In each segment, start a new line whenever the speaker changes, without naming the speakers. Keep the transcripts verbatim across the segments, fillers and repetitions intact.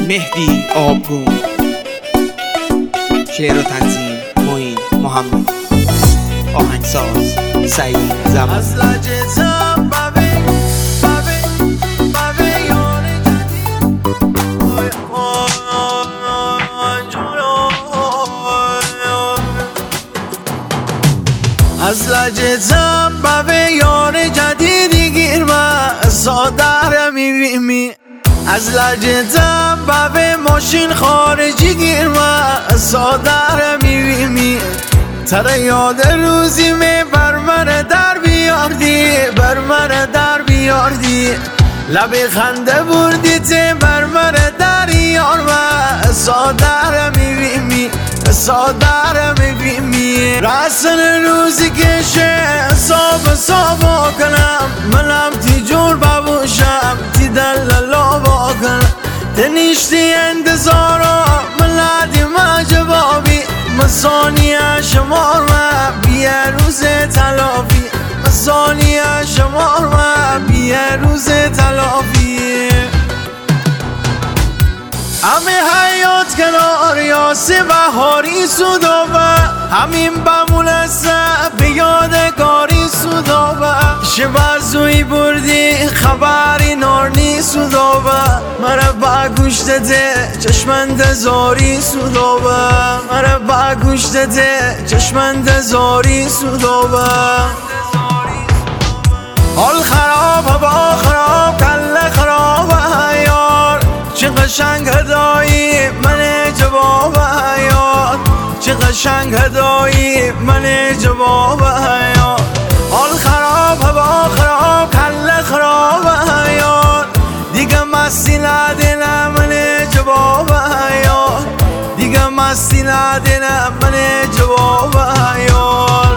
مهدی آبگون. شعر و تنظیم معین محمد. آهنگساز سعید زمان.
از لجتم به یار جدیدی گیر من سادر میبینی. از لجتم به ماشین خارجی گیر من سادر میبینی. تره یاد روزی می بر من در بیاردی، بر من در بیاردی. لبی خنده بردی تی بر من در یار من سادر میبینی، سادر میبینی. رسن روزی که شه حساب حساب کنم، منم تی جور ببوشم تی دلالا باکنم. تنیشتی انتظارا ملادی ما جوابی مسانی شمار ما بیه روز تلافی. مسانی شمار ما بیه روز تلافی. همه حیات کنار یاسی بهاری سودابه، همین بمونه به یادگاری سودابه. شبه زوی بردی خبری نارنی سودابه، مره با گوشته چشمند زاری سودابه. مره با گوشته چشمند زاری سودابه. حال خراب هوا خراب کل خراب یار. چه قشنگ هدایی من جواب حیات، چه قشنگ هدایی من جواب حیات. حال خراب هوا خراب کل خراب حیات. دیگه مستی ندینم من جواب حیات، دیگه مستی ندینم من جواب حیات.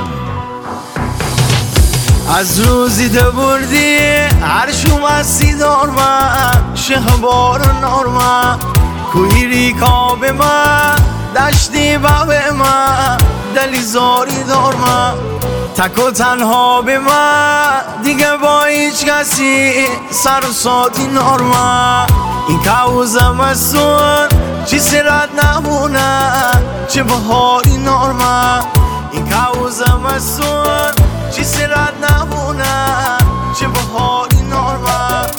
از روزی ده بردی هر شو مستی دار من شهبار نار من. کوی ریکا به من دشتی با به من دلی زاری دار من. تک و تنها به من دیگه با هیچ کسی سر و ساتی نار من. این کوزم استون چی سرد نمونه چه بهاری نار من. این کوزم استون چی سرد نمونه چه بهاری نار من.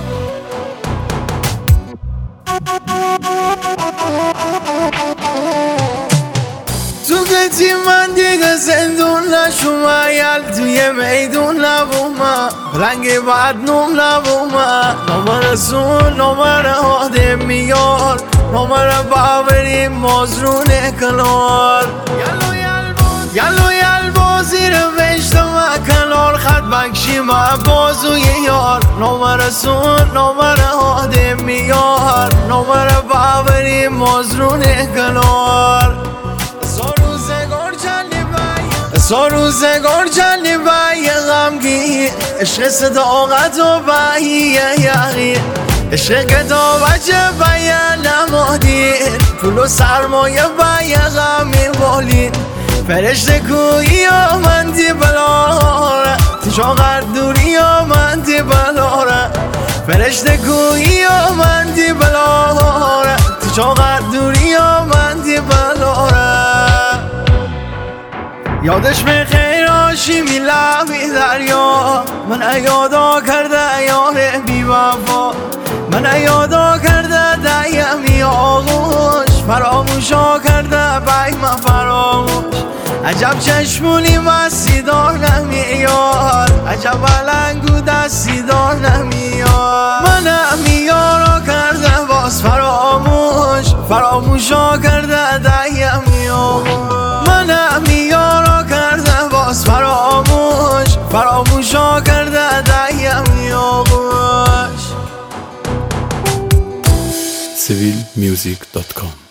تو گتی من دیگه زندون نشومه، یل توی میدون نبومه، رنگ بدنوم نبومه. نامه رسون نامه آده میار، نامه باوریم مازرونه کنار. یلو یلو یل بازی رو بشتم کنار، خط بکشی ما بازوی یار. نامه رسون نامه آده میار، نامه باوریم مازرونه کنار. سا روزگار چلی بایی غمگی، عشق صداقت و بایی یقی. عشق کتاب بچه بایی نمادی، پول و سرمایه بایی غمی بالی. فرشته کویی و من تی بلاره، تو شاقر دوری و من تی بلاره. فرشته کویی و من تی بلاره، تو شاقر دوری و من تی بلاره. یادش به خیر آشی می لبی دریا، من یادا کرده یار بی وفا. من یادا کرده دیمی آغوش، فراموشا کرده بیم فراموش. عجب چشمونی مستی دار نمیار، عجب علنگو دستی دار نمیار. من یارا کرده باز فراموش، فراموشا کرده دیمی آغوش. من یارا کرده باز فراموش، فراموشا کرده دیمی آغوش.
سیویل میوزیک دات کام